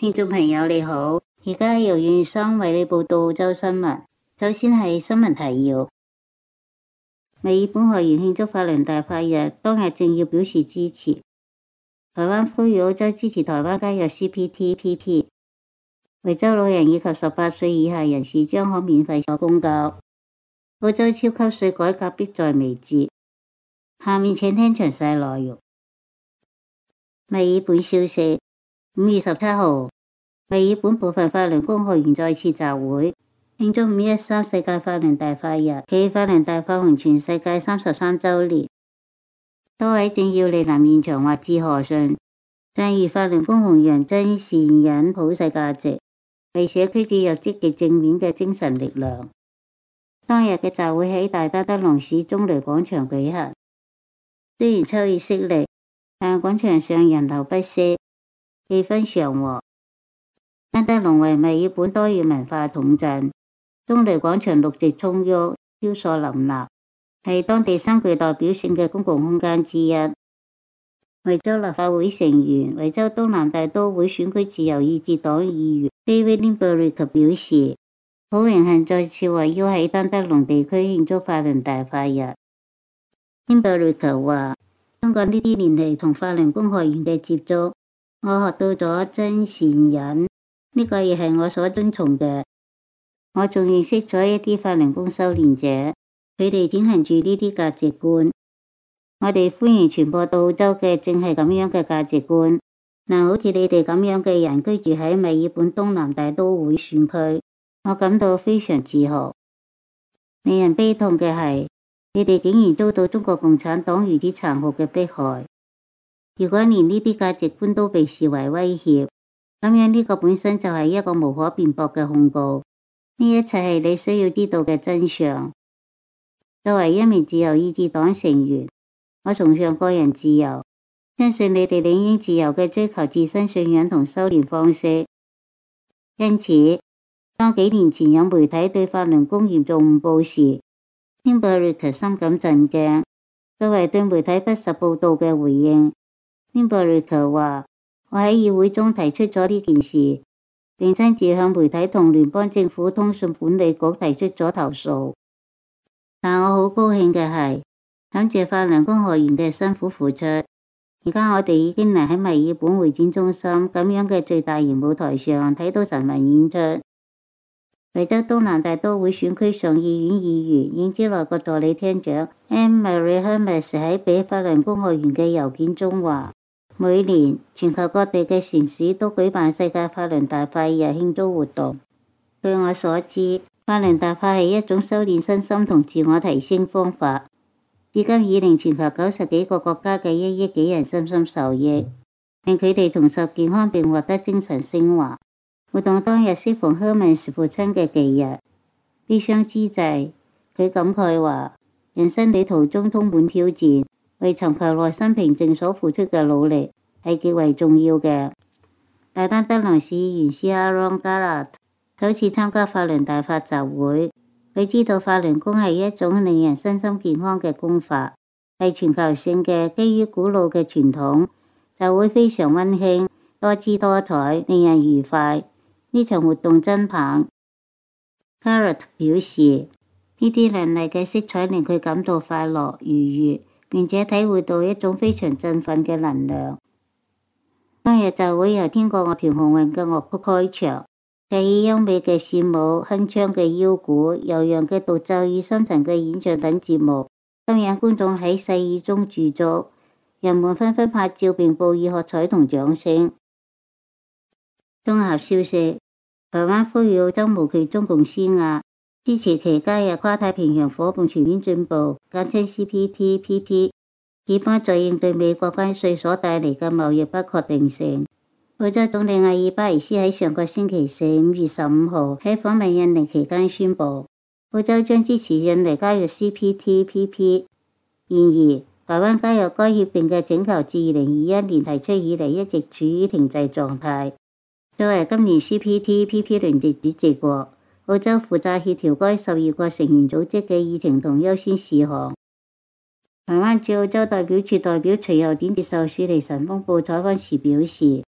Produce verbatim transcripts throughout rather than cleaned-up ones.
聽眾朋友你好，而家由袁生為你報道澳洲新聞。首先係新聞提要：墨爾本學園慶祝法輪大法日，當日政要表示支持。台灣呼籲澳洲支持台灣加入 C P T P P。維州老人以及十八歲以下人士將可免費坐公交。澳洲超級稅改革迫在眉睫。下面請聽詳細內容。墨爾本消息：五月十七號，墨爾本部分法輪功學員再次集會，慶祝五一三世界法輪大法日暨法輪大法紅全世界三十三週年。多位政要蒞臨現場或致賀信，讚譽法輪功弘揚真善忍普世價值，為社區注入積極正面嘅精神力量。當日嘅集會喺大丹德隆市中雷廣場舉行。雖然秋意淅瀝，但廣場上人頭不息，氣氛祥和。丹德隆為墨爾本多元文化重鎮，中雷廣場綠植蔥鬱，雕塑林立，係當地三具代表性嘅公共空間之一。維州立法會成員、維州東南大都會選區自由意志黨議員 David Limbrick 表示，好榮幸再次獲邀喺丹德隆地區慶祝法輪大法日。Limbrick 話：通過呢啲年嚟同法輪功學員嘅接觸，我學到咗真善忍，呢個亦係我所遵從嘅。我仲認識咗一啲法輪功修煉者，佢哋踐行住呢啲價值觀。我哋歡迎傳播到澳洲嘅正係咁樣嘅價值觀，嗱，好似你哋咁樣嘅人居住喺墨爾本東南大都會選區，我感到非常自豪。令人悲痛嘅係，你哋竟然遭到中國共產黨如此殘酷嘅迫害。如果連呢啲價值觀都被視為威脅，咁樣呢個本身就係一個無可辯駁嘅控告。呢一切係你需要知道嘅真相。作為一名自由意志黨成員，我崇尚個人自由，相信你哋理應自由嘅追求自身信仰同修煉方式。因此，當幾年前有媒體對法輪功嚴重誤報時，Limbrick深感震驚。作為對媒體不實報道嘅回應，Limbrick話：我喺議會中提出咗呢件事，並親自向媒體同聯邦政府通訊管理局提出咗投訴。但我好高興嘅係，感謝法輪功學員嘅辛苦付出。而家我哋已經能喺墨爾本會展中心咁樣嘅最大型舞台上睇到神魂演出。維州東南大都會選區上議院議員、影子內閣助理廳長 Anne-Marie Hermes 喺俾法輪功學員嘅郵件中話：每年全球各地嘅城市都舉辦世界法輪大法日慶祝活動。據我所知，法輪大法係一種修煉身心同自我提升方法，至今已令全球九十幾個國家嘅一億幾人深深受益，令佢哋重拾健康並獲得精神升華。活動當日適逢 Hermes 父親嘅忌日，悲傷之際，佢感慨話：人生旅途中充滿挑戰，為尋求內心平靜所付出嘅努力係極為重要嘅。大丹德隆市議員 Sharon Garrett 首次參加法輪大法集會，佢知道法輪功係一種令人身心健康嘅功法，係全球性嘅，基於古老嘅傳統。集會非常溫馨，多姿多彩，令人愉快。呢場活動真棒。Garrett 表示，呢啲亮麗嘅色彩令佢感到快樂愉悅，並且體會到一種非常振奮嘅能量。當日就會由天國樂團紅雲嘅樂曲開場，繼以優美嘅線舞、鏗鏘嘅腰鼓、悠揚嘅獨奏與深沉嘅演唱等節目，吸引觀眾喺細雨中駐足，人們紛紛拍照並報以喝彩同掌聲。綜合消息：台灣呼籲澳洲無期中共施壓，支持其加入跨太平洋夥伴全面進步（簡稱 C P T P P）， 以幫助應對美國關稅所帶嚟嘅貿易不確定性。澳洲總理阿爾巴尼斯喺上個星期四五月十五號喺訪問印尼期間宣布，澳洲將支持印尼加入 C P T P P。然而，台灣加入該協定嘅請求自二零二一年提出以嚟一直處於停滯狀態。作為今年 C P T P P 輪值主席國，澳洲負責協調該十二個成員組織嘅議程同優先事項。台灣駐澳洲代表處代表隨後點接受雪梨晨鋒報採訪時表示，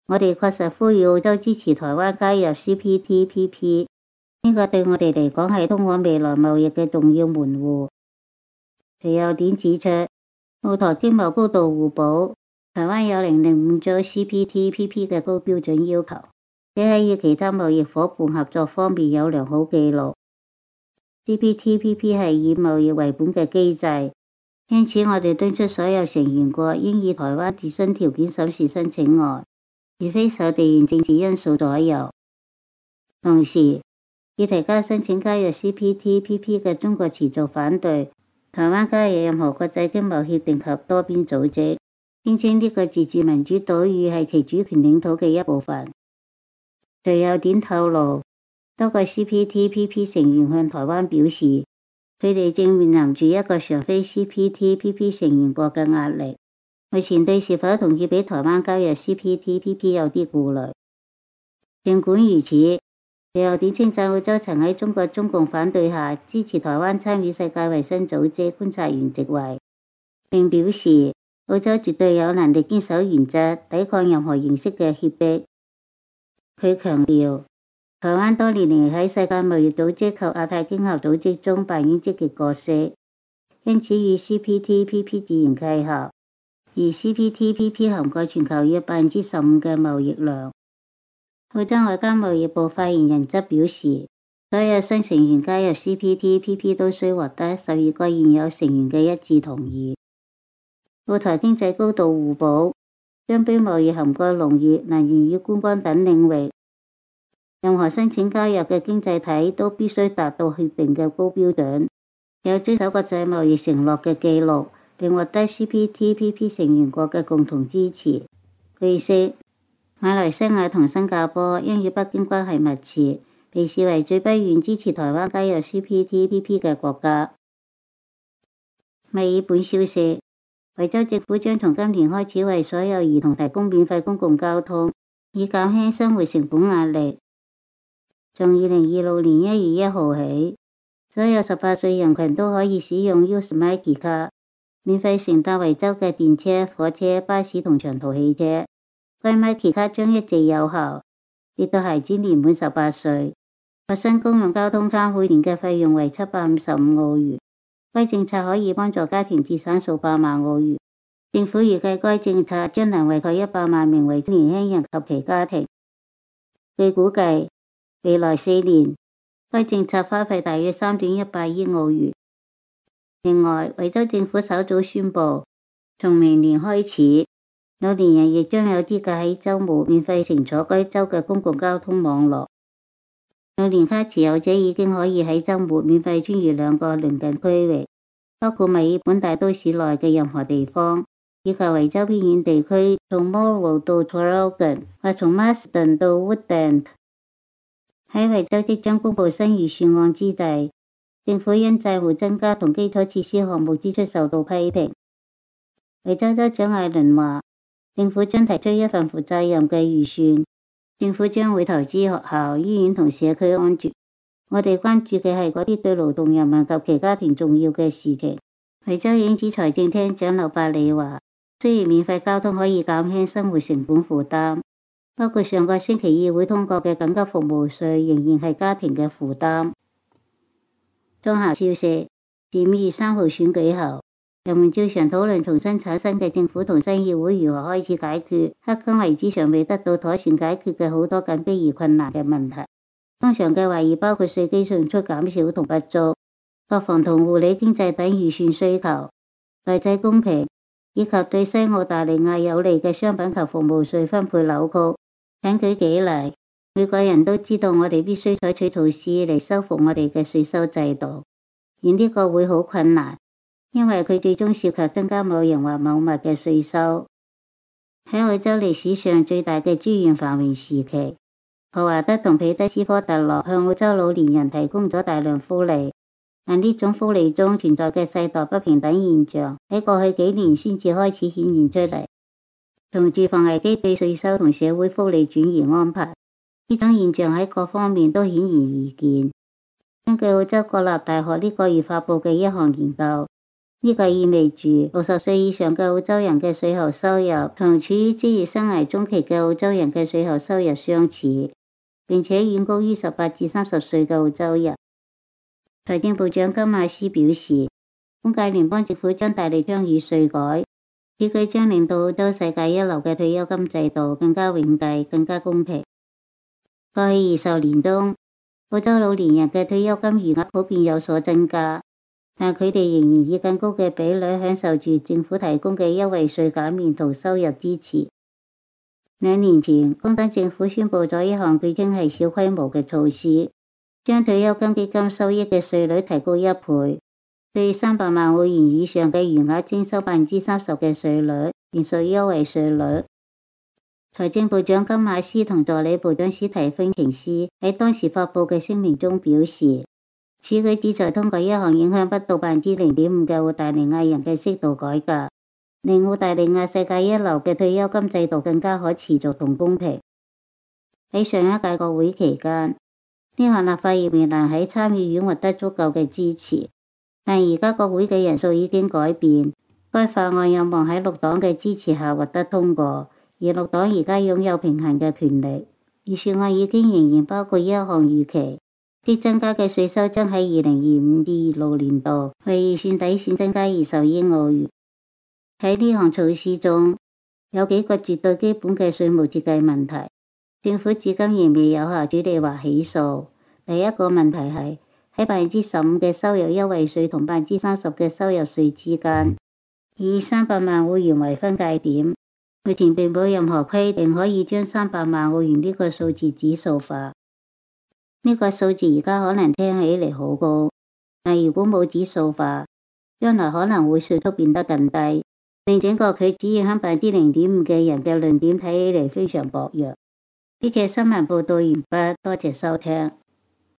我哋確實呼籲澳洲支持台灣加入 C P T P P， 呢個對我哋嚟講係通往未來貿易嘅重要門戶。徐祐典指出，澳台經貿高度互補，台灣有零零五咗 C P T P P 嘅高標準要求，且喺與其他貿易夥伴合作方面有良好記錄。C P T P P 係以貿易為本嘅機制，因此我哋敦促所有成員國應以台灣自身條件審視申請案，而非受地緣政治因素左右。同時，已提交申請加入 C P T P P 嘅中國持續反對台灣加入任何國際經貿協定及多邊組織，聲稱呢個自治民主島嶼係其主權領土嘅一部分。徐祐典透露，多個 C P T P P 成員向台灣表示，佢哋正面臨住一個常非 C P T P P 成員國嘅壓力，目前對是否同意俾台灣加入 C P T P P 有啲顧慮。儘管如此，徐祐典稱讚澳洲曾喺中國中共反對下支持台灣參與世界衛生組織觀察員席位，並表示澳洲絕對有能力堅守原則，抵抗任何形式嘅脅迫。佢強調，台灣多年嚟喺世界貿易組織及亞太經合組織中扮演積極角色，因此與 C P T P P 自然契合。而 C P T P P 涵蓋全球約百分之十五嘅貿易量。澳洲外交貿易部發言人則表示，所有新成員加入 C P T P P 都需獲得十二個現有成員嘅一致同意。澳台經濟高度互補，雙邊貿易涵蓋農業、能源與觀光等領域。任何申請加入嘅經濟體都必須達到協定嘅高標準，有遵守國際貿易承諾嘅記錄，並獲得 C P T P P 成員國嘅共同支持。據悉，馬來西亞同新加坡因與北京關係密切，被視為最不願支持台灣加入 C P T P P 嘅國家。墨爾本消息，維州政府將從今年開始為所有兒童提供免費公共交通，以減輕生活成本壓力。從二零二六年一月一號起，所有十八歲人群都可以使用 YouSmile 卡，免費乘搭維州嘅電車、火車、巴士同長途汽車。該 Myki 卡將一直有效，直到孩子年滿十八歲。學生公用交通卡每年嘅費用為七百五十五澳元。該政策可以幫助家庭節省數百萬澳元。政府預計該政策將能惠及一百萬名維州年輕人及其家庭。據估計，未來四年，該政策花費大約三點一八億澳元。另外，維州政府稍早宣布，從明年開始，老年人亦將有資格喺週末免費乘坐該州嘅公共交通網絡。老年卡持有者已經可以喺週末免費穿越兩個鄰近區域，包括墨爾本大都市內嘅任何地方，以及維州邊遠地區，從 Morwell 到 Traralgon 或從 Marsden 到 Woodend。喺維州即將公布新預算案之際，政府因債務增加同基礎設施項目支出受到批評。維州州長艾倫話，政府將提出一份負責任嘅預算，政府將會投資學校、醫院同社區安全。我哋關注嘅係嗰啲對勞動人民及其家庭重要嘅事情。維州影子財政廳長劉百里話，雖然免費交通可以減輕生活成本負擔，包括上個星期議會通過嘅緊急服務稅仍然係家庭嘅負擔。綜合消息，自五月三號選舉後，人們照常討論重新產生嘅政府同新議會如何開始解決迄今為止尚未得到妥善解決嘅好多緊迫而困難嘅問題。通常嘅懷疑包括稅基迅速減少同不足、國防同護理經濟等預算需求、財制公平，以及對西澳大利亞有利嘅商品及服務稅分配扭曲。請舉幾例，每個人都知道我哋必須採取措施嚟修復我哋嘅稅收制度，而呢個會好困難，因為佢最終涉及增加某人或某物嘅稅收。喺澳洲歷史上最大嘅資源繁榮時期，霍華德同彼得斯科特洛向澳洲老年人提供咗大量福利，但呢種福利中存在嘅世代不平等現象喺過去幾年先至開始顯現出嚟。從住房危機對稅收同社會福利轉移安排，呢種現象喺各方面都顯而易見。根據澳洲國立大學呢個月發佈嘅一項研究， 呢個意味住六十歲以上嘅澳洲人嘅稅後收入同處於職業生涯中期嘅澳洲人嘅稅後收入相似，並且遠高於十八至三十歲嘅澳洲人。財政部長金馬斯表示，本屆聯邦政府將大力倡議稅改，此舉將令到澳洲世界一流嘅退休金制度更加永繼、更加公平。過去二十年中，澳洲老年人嘅退休金餘額普遍有所增加，但佢哋仍然以更高嘅比率享受住政府提供嘅優惠稅減免同收入支持。兩年前，工黨政府宣布咗一項據稱係小規模嘅措施，將退休金基金收益嘅稅率提高一倍，對三百萬澳元以上嘅餘額徵收百分之三十嘅稅率，仍屬優惠稅率。財政部長金馬斯同助理部長史提芬瓊斯喺當時發佈嘅聲明中表示，此舉旨在通過一項影響不到百分之零點五嘅澳大利亞人嘅適度改革，令澳大利亞世界一流嘅退休金制度更加可持續同公平。喺上一屆國會期間，呢項立法仍未能喺參議院獲得足夠嘅支持，但而家國會嘅人數已經改變，該法案有望喺綠黨嘅支持下獲得通過，而綠黨而家擁有平衡嘅權力。預算案已經仍然包括一項預期，即增加嘅稅收將喺二零二五至二六年度為預算底線增加二十億澳元。喺呢項措施中，有幾個絕對基本嘅稅務設計問題，政府至今仍未有效處理或起訴。第一個問題係喺百分之十五嘅收入優惠稅同百分之三十嘅收入稅之間，以三百萬澳元為分界點。目前並冇任何規定可以將三百萬澳元呢個數字指數化。呢個數字而家可能聽起嚟好高，但如果冇指數化，將來可能會迅速變得更低，令整個佢只影響百分之零點五嘅人嘅論點睇起嚟非常薄弱。呢隻新聞報道完畢，多謝收聽。